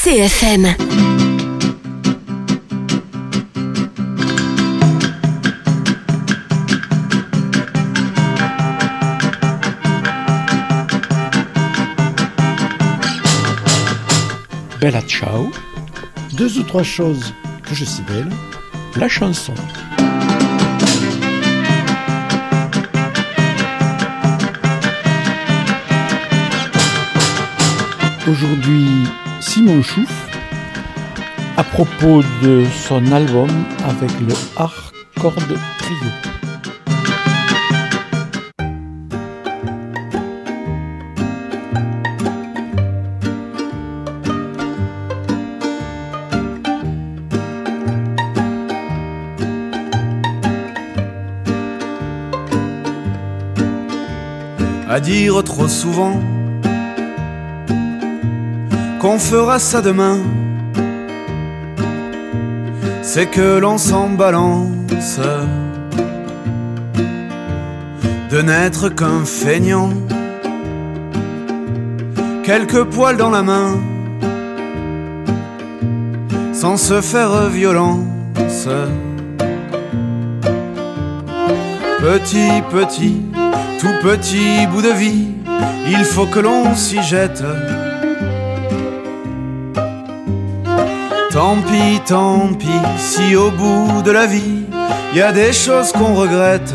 CFM. Bella ciao. 2 ou 3 choses que je suis belle. La chanson. Aujourd'hui, Simon Chouf, à propos de son album avec le Hardcore Trio. À dire trop souvent qu'on fera ça demain, c'est que l'on s'en balance de n'être qu'un feignant, quelques poils dans la main, sans se faire violence. Petit, tout petit bout de vie, il faut que l'on s'y jette. Tant pis, si au bout de la vie, y a des choses qu'on regrette.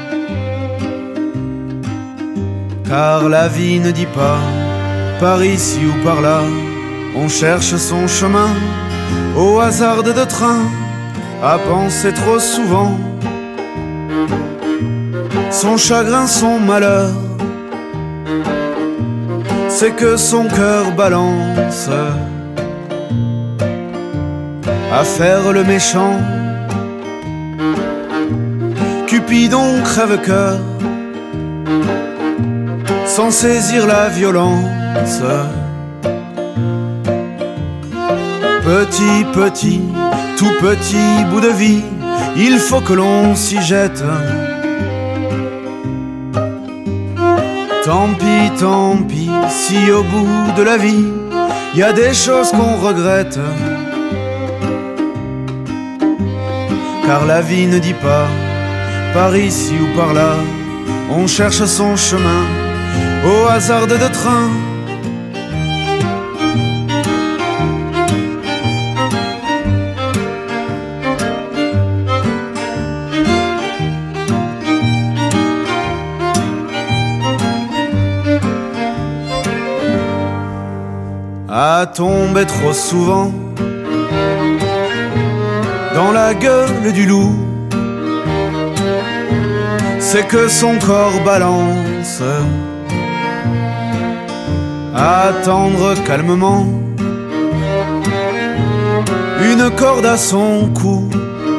Car la vie ne dit pas, par ici ou par là, on cherche son chemin, au hasard de train, à penser trop souvent. Son chagrin, son malheur, c'est que son cœur balance à faire le méchant. Cupidon crève-cœur, sans saisir la violence. Petit, tout petit bout de vie, il faut que l'on s'y jette. Tant pis, si au bout de la vie, y a des choses qu'on regrette. Car la vie ne dit pas, par ici ou par là, on cherche son chemin, au hasard de train. À tomber trop souvent dans la gueule du loup, c'est que son corps balance. À attendre calmement une corde à son cou,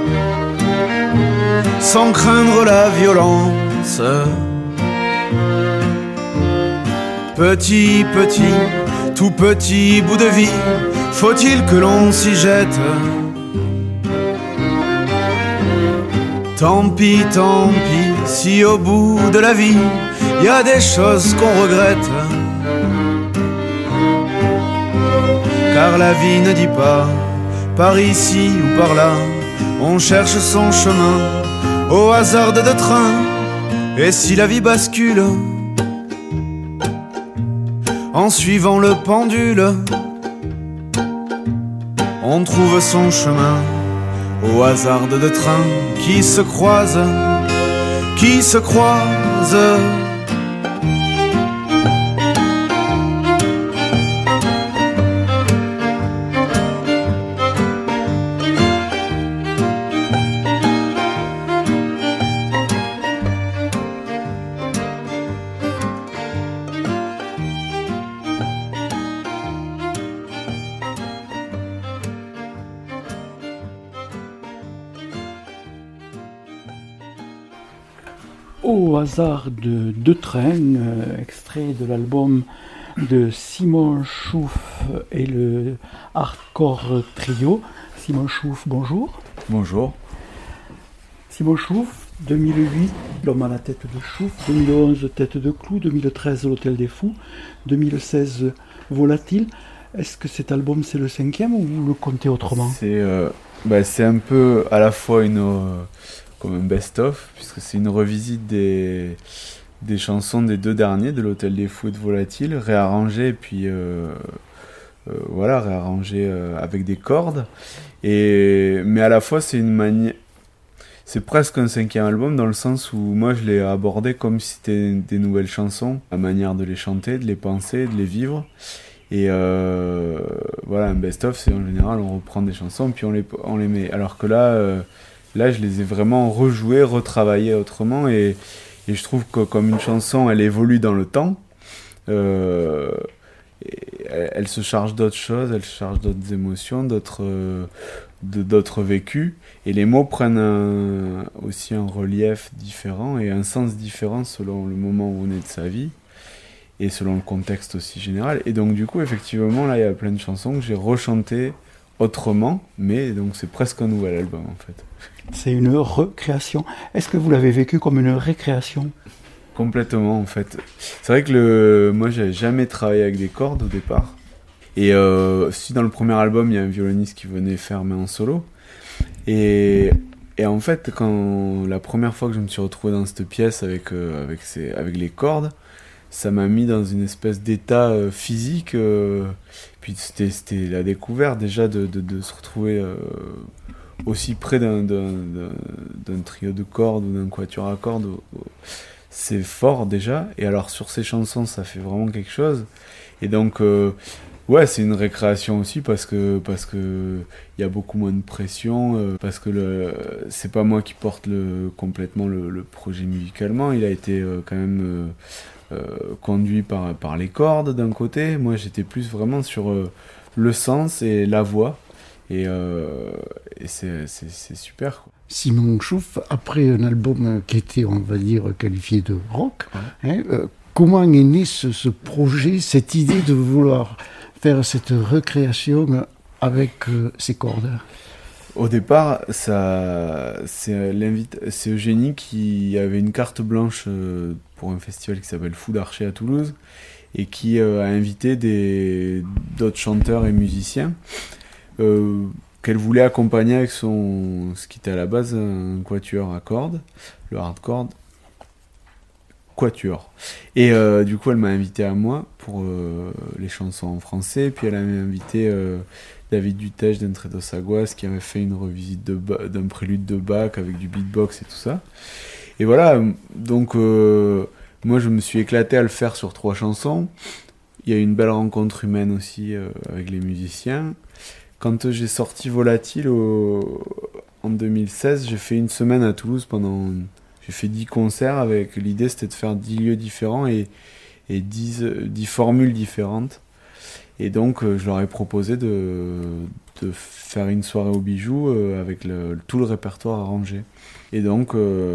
sans craindre la violence. Petit, tout petit bout de vie, faut-il que l'on s'y jette? Tant pis, si au bout de la vie, y a des choses qu'on regrette. Car la vie ne dit pas, par ici ou par là, on cherche son chemin, au hasard de train. Et si la vie bascule, en suivant le pendule, on trouve son chemin, au hasard de trains qui se croisent. Au hasard de 2 trains, extrait de l'album de Simon Chouf et le Hardcore Trio. Simon Chouf, bonjour. Bonjour. Simon Chouf, 2008, L'homme à la tête de Chouf, 2011, Tête de clou, 2013, L'hôtel des fous, 2016, Volatile. Est-ce que cet album c'est le 5e ou vous le comptez autrement? C'est un peu à la fois comme un best-of, puisque c'est une revisite des chansons des 2 derniers, de l'Hôtel des Fous et de Volatile, réarrangées et puis réarrangées avec des cordes. Mais à la fois c'est une manière... C'est presque un 5e album dans le sens où moi je l'ai abordé comme si c'était des nouvelles chansons, la manière de les chanter, de les penser, de les vivre. Et un best-of, c'est en général on reprend des chansons puis on les met. Alors que là je les ai vraiment rejouées, retravaillées autrement et je trouve que comme une chanson elle évolue dans le temps, elle se charge d'autres choses, elle se charge d'autres émotions, d'autres vécus, et les mots prennent aussi un relief différent et un sens différent selon le moment où on est de sa vie et selon le contexte aussi général. Et donc du coup effectivement là il y a plein de chansons que j'ai rechantées autrement, mais donc c'est presque un nouvel album en fait. C'est une recréation. Est-ce que vous l'avez vécu comme une récréation? Complètement en fait. C'est vrai que moi j'avais jamais travaillé avec des cordes au départ. Et si dans le premier album il y a un violoniste qui venait faire mais en solo. Et en fait quand la première fois que je me suis retrouvé dans cette pièce avec les cordes, ça m'a mis dans une espèce d'état physique. Puis c'était la découverte déjà de se retrouver aussi près d'un trio de cordes ou d'un quatuor à cordes. C'est fort déjà, et alors sur ces chansons ça fait vraiment quelque chose, et donc c'est une récréation aussi parce que y a beaucoup moins de pression, parce que c'est pas moi qui porte complètement le projet musicalement, il a été quand même conduit par les cordes d'un côté, moi j'étais plus vraiment sur le sens et la voix, et c'est super quoi. Simon Chouf, après un album qui était, on va dire, qualifié de rock, comment est né ce projet, cette idée de vouloir faire cette recréation avec ces cordes? Au départ, c'est Eugénie qui avait une carte blanche pour un festival qui s'appelle Fou d'Archer à Toulouse et qui a invité d'autres chanteurs et musiciens qu'elle voulait accompagner avec ce qui était à la base un quatuor à cordes, le hardcore quatuor. Et du coup, elle m'a invité à moi pour les chansons en français, puis elle a invité David Dutèche d'Entre dos Aguas qui avait fait une revisite d'un prélude de Bach avec du beatbox et tout ça. Et voilà, donc moi je me suis éclaté à le faire sur 3 chansons. Il y a eu une belle rencontre humaine aussi avec les musiciens. Quand j'ai sorti Volatile en 2016, j'ai fait une semaine à Toulouse j'ai fait 10 concerts avec l'idée c'était de faire 10 lieux différents et 10 formules différentes. Et donc je leur ai proposé de faire une soirée au Bijou avec tout le répertoire arrangé. Et donc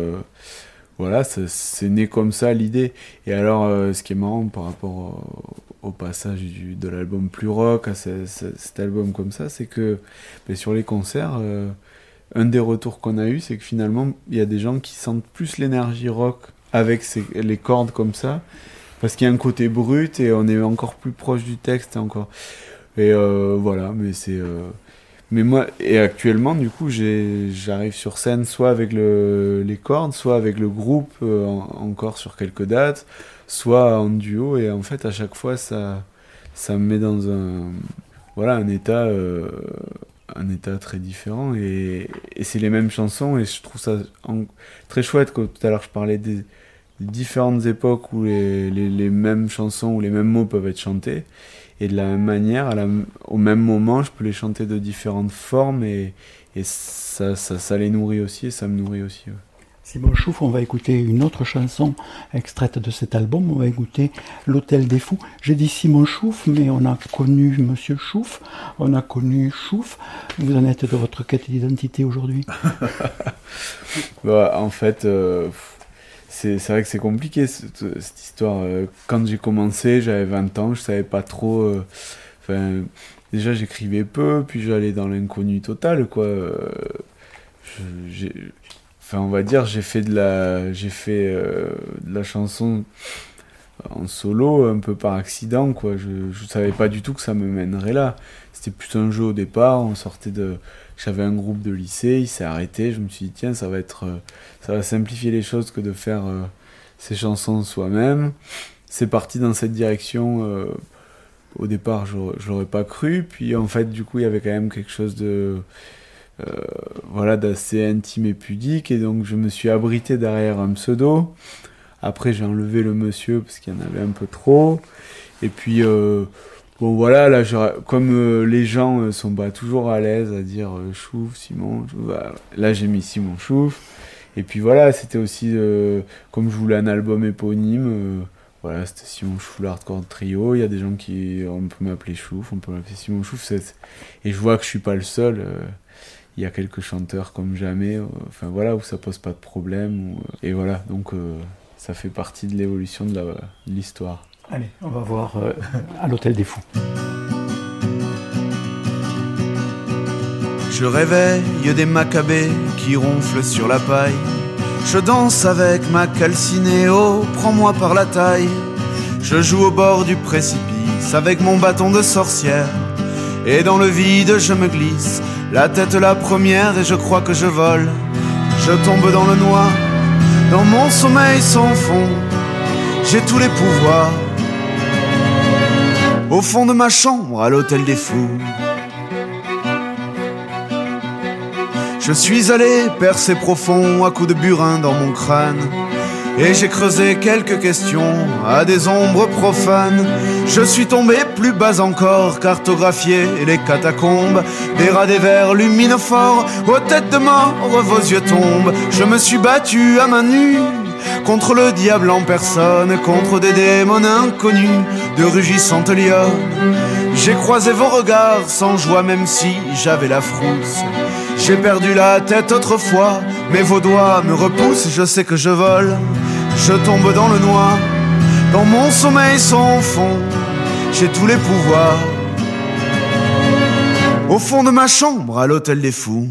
c'est né comme ça l'idée. Et alors ce qui est marrant par rapport au passage de l'album plus rock à cet album comme ça, c'est que sur les concerts, un des retours qu'on a eu, c'est que finalement il y a des gens qui sentent plus l'énergie rock avec les cordes comme ça, parce qu'il y a un côté brut et on est encore plus proche du texte mais moi, et actuellement du coup j'arrive sur scène soit avec les cordes, soit avec le groupe encore sur quelques dates, soit en duo, et en fait à chaque fois ça me met dans un état très différent, et c'est les mêmes chansons, et je trouve ça très chouette. Tout à l'heure je parlais des différentes époques où les mêmes chansons ou les mêmes mots peuvent être chantés, et de la même manière au même moment je peux les chanter de différentes formes, et ça les nourrit aussi, et ça me nourrit aussi, ouais. Simon Chouf, on va écouter une autre chanson extraite de cet album, on va écouter L'Hôtel des Fous. J'ai dit Simon Chouf, mais on a connu Monsieur Chouf, on a connu Chouf. Vous en êtes de votre quête d'identité aujourd'hui? En fait, c'est vrai que c'est compliqué cette histoire. Quand j'ai commencé, j'avais 20 ans, je savais pas trop... déjà j'écrivais peu, puis j'allais dans l'inconnu total, quoi. On va dire, j'ai fait de la chanson en solo, un peu par accident, quoi. Je savais pas du tout que ça me mènerait là. C'était plus un jeu au départ, j'avais un groupe de lycée, il s'est arrêté, je me suis dit tiens, ça va simplifier les choses que de faire ces chansons soi-même. C'est parti dans cette direction. Au départ, je l'aurais pas cru, puis en fait, du coup, il y avait quand même quelque chose d'assez intime et pudique, et donc je me suis abrité derrière un pseudo. Après, j'ai enlevé le monsieur parce qu'il y en avait un peu trop, et puis bon voilà, là, comme les gens sont pas toujours à l'aise à dire Chouf, Simon, là j'ai mis Simon Chouf, et puis voilà, c'était aussi comme je voulais un album éponyme. Voilà, c'était Simon Chouf, l'Hardcore Trio. Il y a des gens on peut m'appeler Chouf, on peut m'appeler Simon Chouf. Et je vois que je suis pas le seul. Il y a quelques chanteurs comme jamais, enfin voilà, où ça pose pas de problème. Et voilà, donc ça fait partie de l'évolution de l'histoire. Allez, on va voir à l'Hôtel des Fous. Je réveille des macabées qui ronflent sur la paille. Je danse avec ma calcinée, oh, prends-moi par la taille. Je joue au bord du précipice avec mon bâton de sorcière. Et dans le vide je me glisse, la tête la première, et je crois que je vole. Je tombe dans le noir, dans mon sommeil sans fond. J'ai tous les pouvoirs, au fond de ma chambre à l'Hôtel des Fous. Je suis allé percer profond à coups de burin dans mon crâne, et j'ai creusé quelques questions à des ombres profanes. Je suis tombé plus bas encore, cartographié les catacombes, des rats des vers luminophores, aux têtes de mort vos yeux tombent. Je me suis battu à main nue contre le diable en personne, contre des démons inconnus de rugissantes lionnes. J'ai croisé vos regards sans joie même si j'avais la frousse. J'ai perdu la tête autrefois, mais vos doigts me repoussent, je sais que je vole. Je tombe dans le noir, dans mon sommeil sans fond. J'ai tous les pouvoirs, au fond de ma chambre à l'Hôtel des Fous.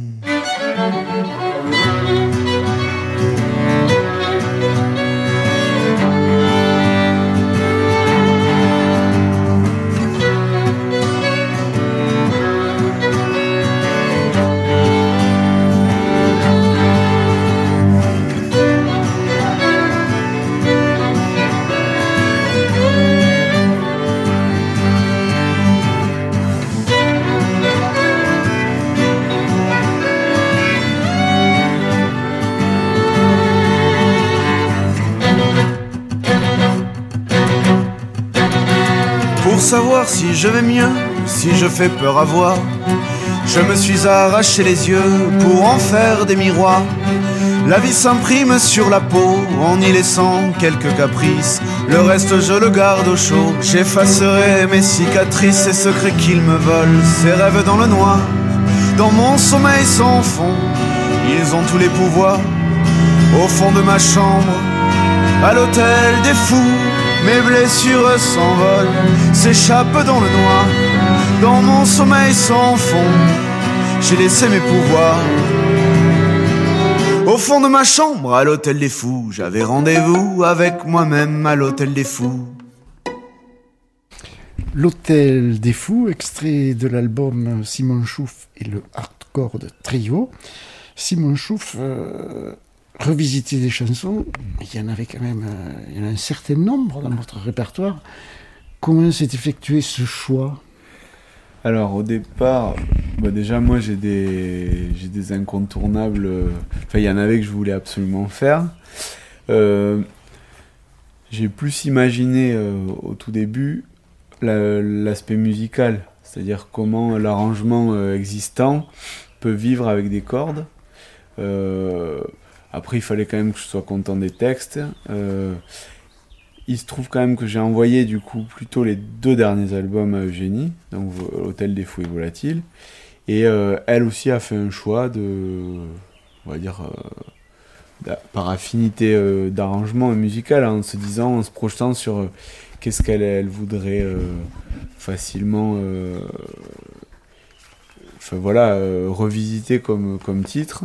Savoir si je vais mieux, si je fais peur à voir. Je me suis arraché les yeux pour en faire des miroirs. La vie s'imprime sur la peau en y laissant quelques caprices. Le reste je le garde au chaud. J'effacerai mes cicatrices, ces secrets qu'ils me volent, ces rêves dans le noir, dans mon sommeil sans fond. Ils ont tous les pouvoirs, au fond de ma chambre, à l'Hôtel des Fous. Mes blessures s'envolent, s'échappent dans le noir, dans mon sommeil sans fond. J'ai laissé mes pouvoirs au fond de ma chambre à l'Hôtel des Fous. J'avais rendez-vous avec moi-même à l'Hôtel des Fous. L'Hôtel des Fous, extrait de l'album Simon Chouf et le Hardcore Trio. Simon Chouf revisiter des chansons, il y en avait quand même il y en a un certain nombre dans votre répertoire. Comment s'est effectué ce choix ? Alors au départ, déjà moi j'ai des incontournables, il y en avait que je voulais absolument faire. J'ai plus imaginé au tout début l'aspect musical, c'est-à-dire comment l'arrangement existant peut vivre avec des cordes. Après, il fallait quand même que je sois content des textes. Il se trouve quand même que j'ai envoyé du coup plutôt les 2 derniers albums à Eugénie, donc L'Hôtel des Fous et Volatile. Et elle aussi a fait un choix on va dire, par affinité d'arrangement musical, en se disant, en se projetant sur qu'est-ce qu'elle voudrait facilement revisiter comme titre.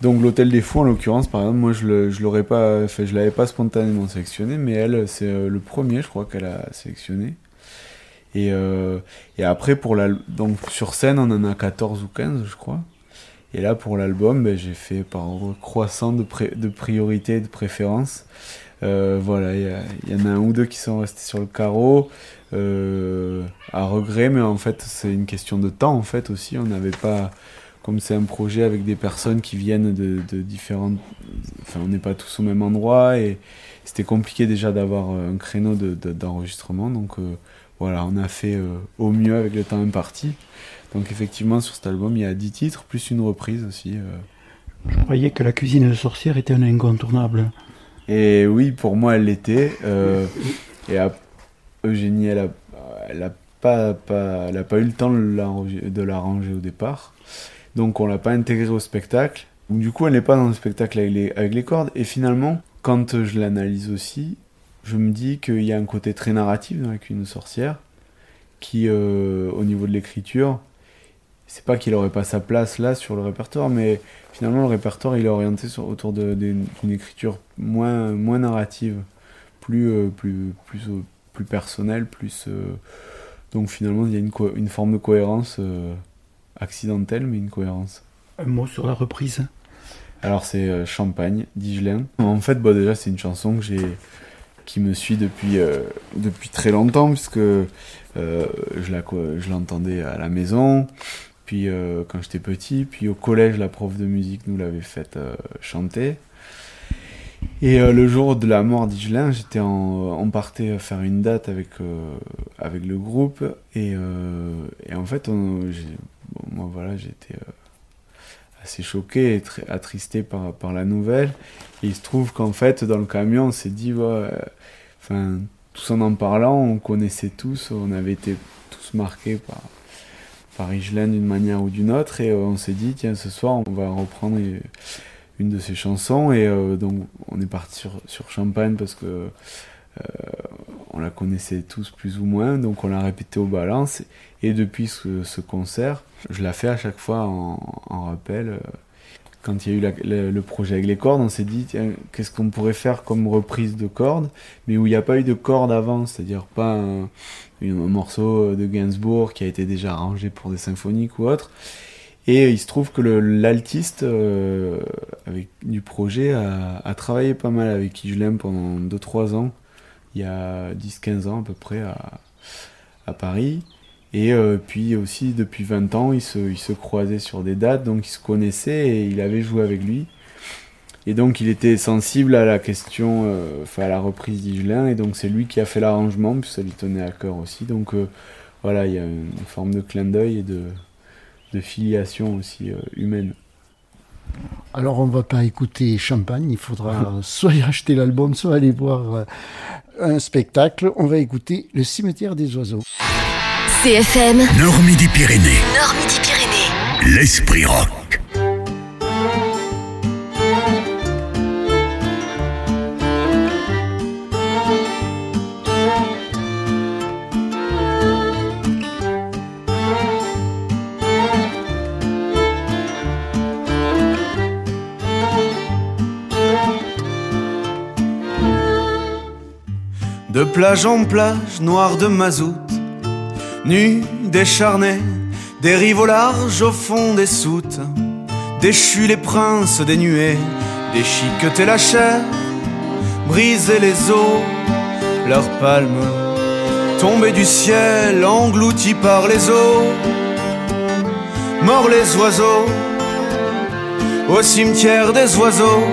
Donc l'Hôtel des Fous, en l'occurrence, par exemple, moi je l'avais pas spontanément sélectionné, mais elle, c'est le premier, je crois, qu'elle a sélectionné. Et après, donc sur scène, on en a 14 ou 15, je crois. Et là, pour l'album, j'ai fait par ordre croissant de priorité et de préférence. Voilà, il y en a un ou deux qui sont restés sur le carreau, à regret, mais en fait, c'est une question de temps, en fait, aussi. On n'avait pas... Comme c'est un projet avec des personnes qui viennent de différentes... Enfin, on n'est pas tous au même endroit, et c'était compliqué déjà d'avoir un créneau d'enregistrement. Donc voilà, on a fait au mieux avec le temps imparti. Donc effectivement, sur cet album, il y a 10 titres, plus une reprise aussi. Je croyais que La Cuisine de sorcière était un incontournable. Et oui, pour moi, elle l'était. Et Eugénie, elle a pas eu le temps de l'arranger au départ. Donc on l'a pas intégrée au spectacle. Du coup, elle n'est pas dans le spectacle avec les cordes. Et finalement, quand je l'analyse aussi, je me dis qu'il y a un côté très narratif dans La Cuisine de sorcière, qui, au niveau de l'écriture, c'est pas qu'il aurait pas sa place là sur le répertoire, mais finalement le répertoire il est orienté autour d'une écriture moins narrative, plus personnelle, donc finalement il y a une forme de cohérence accidentelle, mais une cohérence. Un mot sur la reprise. Alors c'est Champagne d'Higelin. En fait, déjà c'est une chanson qui me suit depuis très longtemps, puisque je l'entendais à la maison, puis quand j'étais petit, puis au collège la prof de musique nous l'avait faite chanter. Et le jour de la mort d'Higelin, on partait faire une date avec le groupe, et en fait moi voilà, j'étais assez choqué et très attristé par la nouvelle. Et il se trouve qu'en fait dans le camion on s'est dit tous en parlant, on connaissait tous, on avait été tous marqués par Higelin d'une manière ou d'une autre, et on s'est dit tiens, ce soir on va reprendre une de ses chansons, et donc on est parti sur Champagne parce que on la connaissait tous plus ou moins, donc on l'a répété au balance, et depuis ce concert je la fais à chaque fois en rappel. Quand il y a eu le projet avec les cordes, on s'est dit tiens, qu'est-ce qu'on pourrait faire comme reprise de cordes, mais où il n'y a pas eu de cordes avant, c'est-à-dire pas un morceau de Gainsbourg qui a été déjà arrangé pour des symphoniques ou autre. Et il se trouve que l'altiste du projet a travaillé pas mal avec Higelin pendant 2-3 ans, il y a 10-15 ans à peu près à Paris. Et puis aussi depuis 20 ans, ils se croisaient sur des dates, donc ils se connaissaient et il avait joué avec lui. Et donc il était sensible à la question, à la reprise d'Higelin, et donc c'est lui qui a fait l'arrangement, puis ça lui tenait à cœur aussi. Donc voilà, il y a une forme de clin d'œil et de filiation aussi humaine. Alors on va pas écouter Champagne, il faudra soit acheter l'album, soit aller voir un spectacle. On va écouter Le Cimetière des Oiseaux. CFM Nord-Midi-Pyrénées. Nord-Midi-Pyrénées. L'Esprit Rock. De plage en plage, noire de mazout, nus, décharnés, des rives au large au fond des soutes, déchus les princes des nuées, déchiquetés la chair, brisés les os, leurs palmes tombées du ciel, engloutis par les eaux, morts les oiseaux, au cimetière des oiseaux.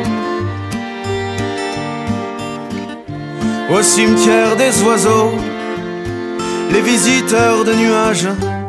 Au cimetière des oiseaux, les visiteurs de nuages.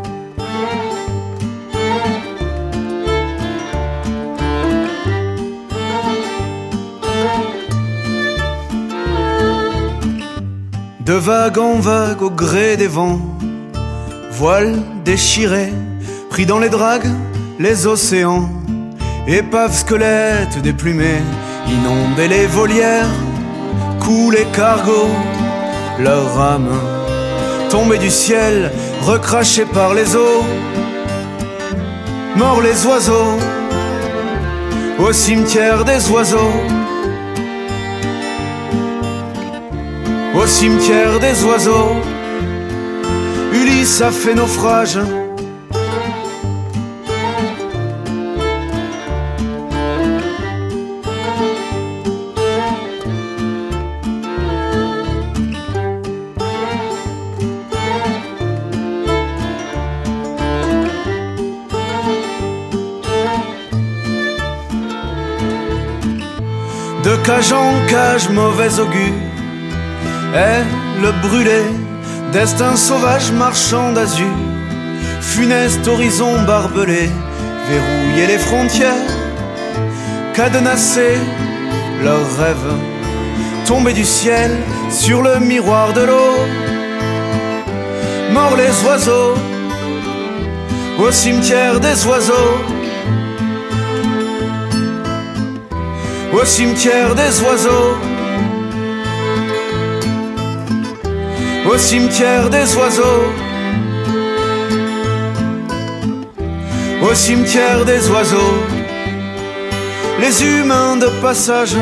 De vague en vague au gré des vents, voiles déchirés, pris dans les dragues, les océans, épaves squelettes déplumés, inondaient les volières. Coulent les cargos, leurs rames tombées du ciel, recrachées par les eaux. Morts les oiseaux, au cimetière des oiseaux. Au cimetière des oiseaux, Ulysse a fait naufrage. De cage en cage, mauvais augure, elle brûlée, destin sauvage marchand d'azur, funeste horizon barbelé, verrouiller les frontières, cadenasser leurs rêves, tomber du ciel sur le miroir de l'eau. Morts les oiseaux, au cimetière des oiseaux. Au cimetière des oiseaux. Au cimetière des oiseaux. Au cimetière des oiseaux. Les humains de passage.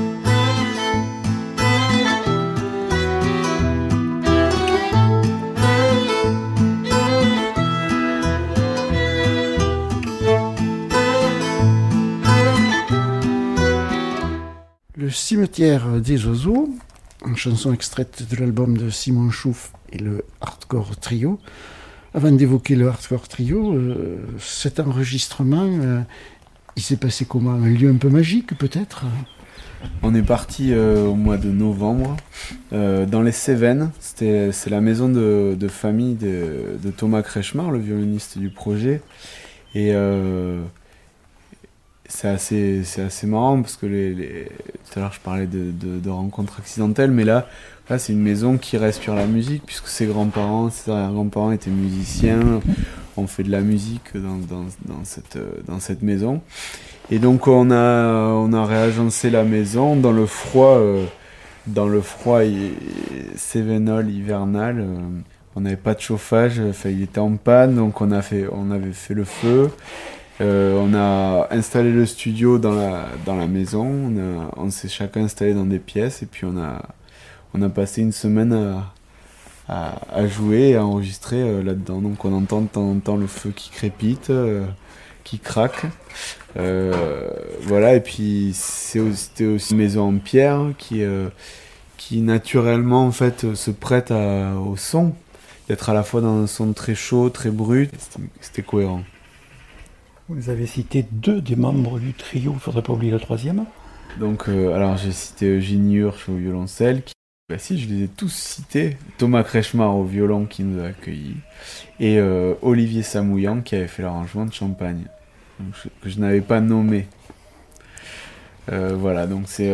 Le cimetière des oiseaux, une chanson extraite de l'album de Simon Chouf et le Hardcore Trio. Avant d'évoquer le Hardcore Trio, cet enregistrement, il s'est passé comment? Un lieu un peu magique peut-être? On est parti au mois de novembre dans les Cévennes. C'est la maison de famille de Thomas Kretschmar, le violoniste du projet. Et c'est assez marrant parce que tout à l'heure je parlais de rencontres accidentelles, mais là c'est une maison qui respire la musique puisque ses grands-parents, ses arrière-grands-parents étaient musiciens. On fait de la musique dans cette maison. Et donc on a réagencé la maison dans le froid cévenol hivernal. On n'avait pas de chauffage, il était en panne, donc on avait fait le feu. On a installé le studio dans la maison. On s'est chacun installé dans des pièces et puis on a passé une semaine à jouer et à enregistrer là-dedans. Donc on entend de temps en temps le feu qui crépite, qui craque. Voilà, et puis c'était aussi une maison en pierre qui naturellement en fait se prête au son, d'être à la fois dans un son très chaud, très brut. C'était cohérent. Vous avez cité 2 des membres du trio, il ne faudrait pas oublier le 3e. Donc, alors j'ai cité Eugénie Hurch au violoncelle. Si, je les ai tous cités. Thomas Kretschmar au violon qui nous a accueillis. Et Olivier Samouillan qui avait fait l'arrangement de Champagne, que je n'avais pas nommé. Voilà, donc c'est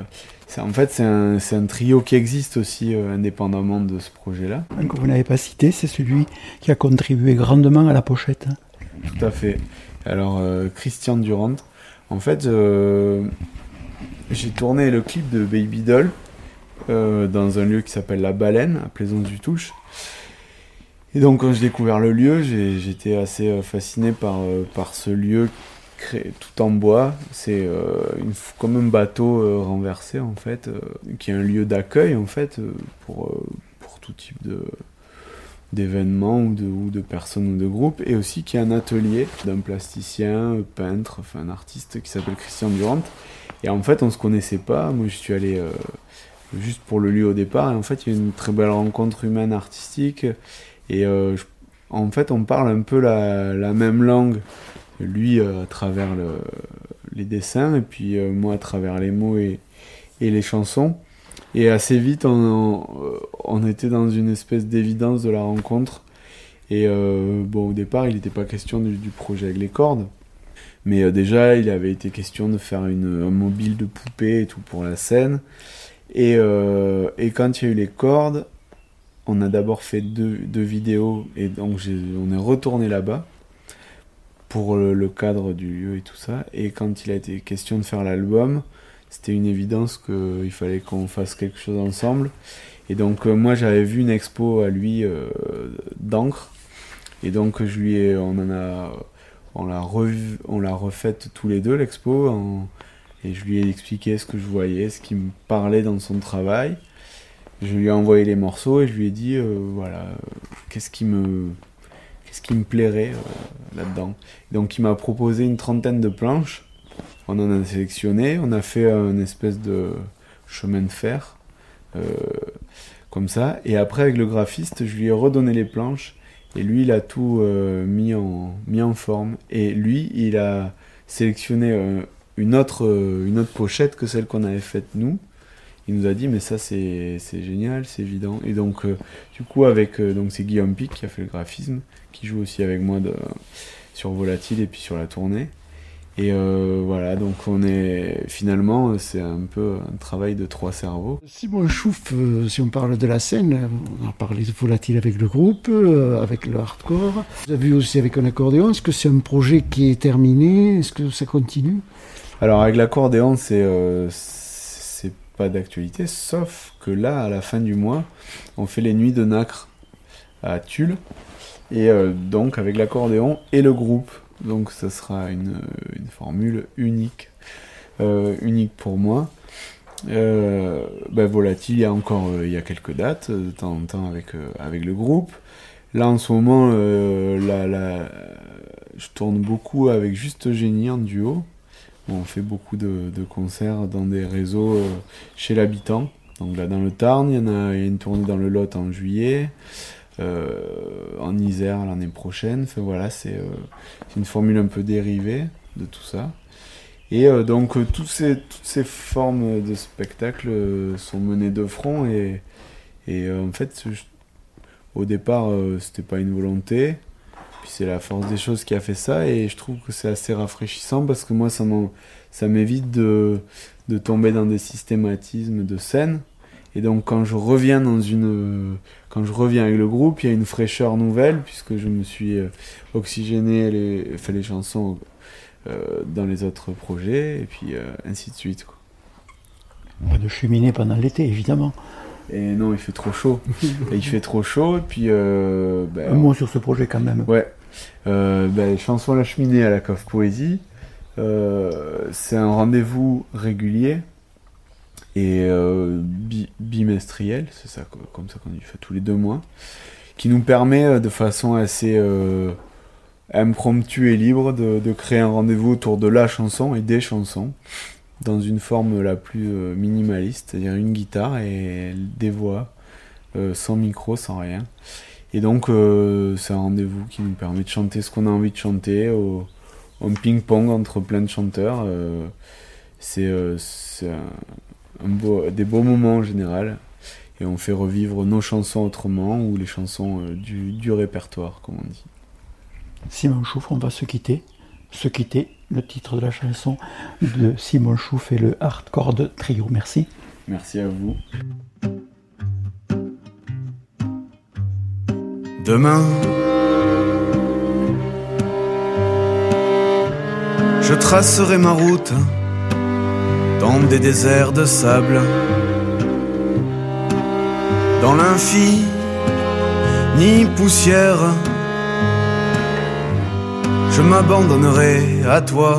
un trio qui existe aussi indépendamment de ce projet-là. Un que vous n'avez pas cité, c'est celui qui a contribué grandement à la pochette. Tout à fait. Alors, Christian Durand. En fait, j'ai tourné le clip de Baby Doll dans un lieu qui s'appelle La Baleine, à Plaisance-du-Touche. Et donc, quand j'ai découvert le lieu, j'étais assez fasciné par ce lieu tout en bois. C'est comme un bateau renversé, en fait, qui est un lieu d'accueil, en fait, pour tout type d'événements ou de personnes ou de groupes, et aussi qui est un atelier d'un plasticien, peintre, un artiste qui s'appelle Christian Durand. Et en fait, on se connaissait pas. Moi, je suis allé juste pour le lieu au départ. Et en fait, il y a eu une très belle rencontre humaine, artistique. Et en fait, on parle un peu la même langue. Lui, à travers les dessins, et puis moi, à travers les mots et les chansons. Et assez vite, on était dans une espèce d'évidence de la rencontre. Et au départ, il n'était pas question du projet avec les cordes. Mais déjà, il avait été question de faire un mobile de poupée et tout pour la scène. Et quand il y a eu les cordes, on a d'abord fait deux vidéos. Et donc, on est retourné là-bas pour le cadre du lieu et tout ça. Et quand il a été question de faire l'album, c'était une évidence qu'il fallait qu'on fasse quelque chose ensemble. Et donc moi j'avais vu une expo à lui d'encre. Et donc on l'a refaite tous les deux, l'expo, et je lui ai expliqué ce que je voyais, ce qui me parlait dans son travail. Je lui ai envoyé les morceaux et je lui ai dit, qu'est-ce qui me plairait là-dedans. Donc il m'a proposé une 30aine de planches, on en a sélectionné, on a fait une espèce de chemin de fer, comme ça, et après avec le graphiste, je lui ai redonné les planches, et lui il a tout mis en forme, et lui il a sélectionné une autre pochette que celle qu'on avait faite nous. Il nous a dit mais ça c'est génial, c'est évident, et donc du coup avec donc c'est Guillaume Pic qui a fait le graphisme, qui joue aussi avec moi sur Volatile et puis sur la tournée, et voilà, donc finalement c'est un peu un travail de 3 cerveaux. Simon Chouf, si on parle de la scène, on a parlé de Volatile avec le groupe, avec le hardcore, vous avez vu aussi avec un accordéon, est-ce que c'est un projet qui est terminé, est-ce que ça continue? Alors avec l'accordéon c'est pas d'actualité, sauf que là, à la fin du mois, on fait les nuits de Nacre à Tulle, et donc avec l'accordéon et le groupe, donc ça sera une formule unique pour moi. Volatile, il y a quelques dates, de temps en temps avec le groupe. Là, en ce moment, je tourne beaucoup avec Juste Génie en duo. On fait beaucoup de concerts dans des réseaux chez l'habitant. Donc là, dans le Tarn, il y a une tournée dans le Lot en juillet, en Isère l'année prochaine. Enfin voilà, c'est une formule un peu dérivée de tout ça. Et donc toutes ces formes de spectacle sont menées de front. Et en fait, au départ, c'était pas une volonté. Puis c'est la force des choses qui a fait ça, et je trouve que c'est assez rafraîchissant parce que moi ça m'évite de tomber dans des systématismes de scène, et donc quand je reviens avec le groupe, il y a une fraîcheur nouvelle puisque je me suis oxygéné fait les chansons dans les autres projets, et puis ainsi de suite, quoi. Pas de cheminée pendant l'été, évidemment. Et non, il fait trop chaud. Il fait trop chaud, et puis... un mot sur ce projet quand même. Ouais. Chanson à la cheminée à la Cave Poésie. C'est un rendez-vous régulier et bimestriel, c'est ça, comme ça qu'on dit, fait tous les 2 mois, qui nous permet de façon assez impromptue et libre de créer un rendez-vous autour de la chanson et des chansons, dans une forme la plus minimaliste, c'est-à-dire une guitare et des voix, sans micro, sans rien. Et donc c'est un rendez-vous qui nous permet de chanter ce qu'on a envie de chanter, en ping-pong entre plein de chanteurs. C'est des beaux moments en général, et on fait revivre nos chansons autrement, ou les chansons du répertoire, comme on dit. Simon Chouf, on va se quitter. Le titre de la chanson de Simon Chouf et le Hardcore Trio. Merci. Merci à vous. Demain, je tracerai ma route dans des déserts de sable, dans l'infini poussière. Je m'abandonnerai à toi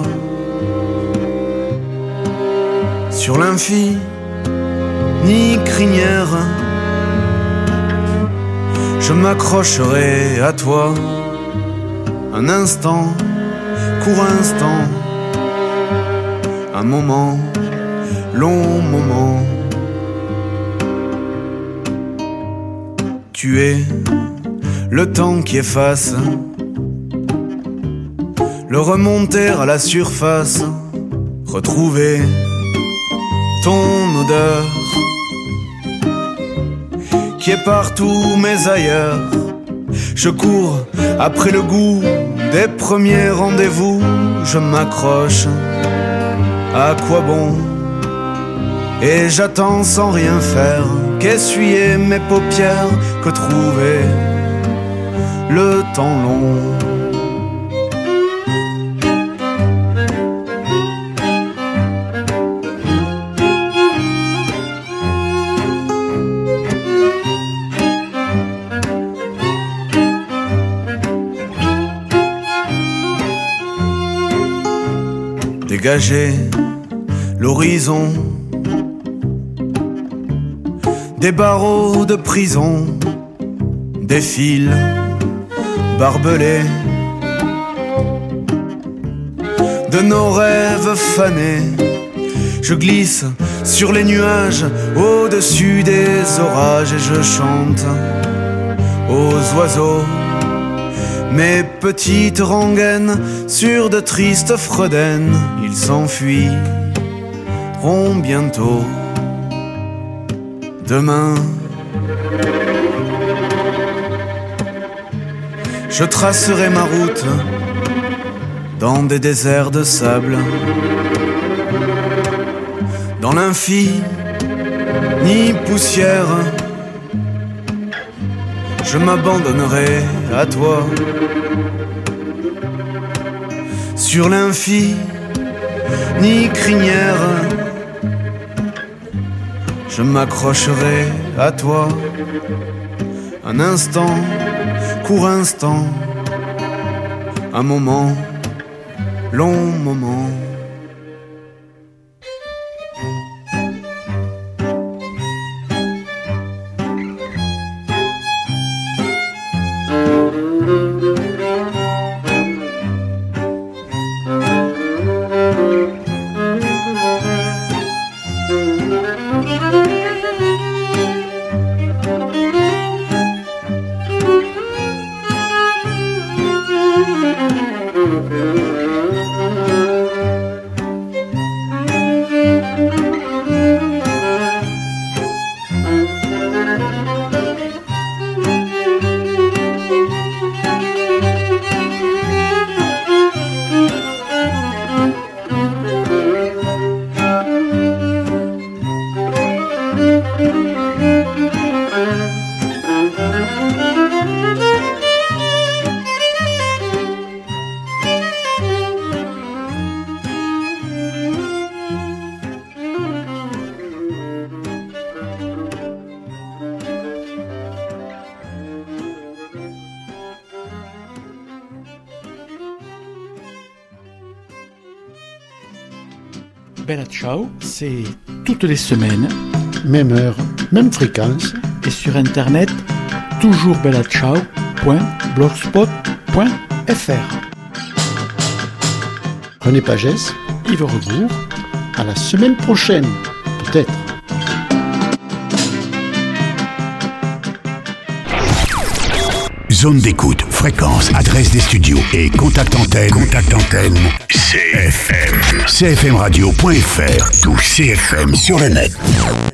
sur l'infini crinière. Je m'accrocherai à toi un instant, court instant, un moment, long moment. Tu es le temps qui efface, le remonter à la surface, retrouver ton odeur qui est partout mais ailleurs. Je cours après le goût des premiers rendez-vous. Je m'accroche, à quoi bon? Et j'attends sans rien faire qu'essuyer mes paupières, que trouver le temps long. dégager l'horizon. Des barreaux de prison, des fils barbelés de nos rêves fanés. Je glisse sur les nuages au-dessus des orages et je chante aux oiseaux mes petites rengaines sur de tristes fredaines. Ils s'enfuiront bientôt. Demain, je tracerai ma route dans des déserts de sable, dans l'infinie poussière. Je m'abandonnerai à toi sur l'infinie crinière. Je m'accrocherai à toi un instant, court instant, un moment, long moment. Bella Ciao, c'est toutes les semaines, Même heure, même fréquence. et sur internet, toujours bellaciao.blogspot.fr. René Pagès, Yves Rebourg, à la semaine prochaine, peut-être. Zone d'écoute, fréquence, adresse des studios et contact antenne. CFM. CFMradio.fr. Tout CFM sur le net.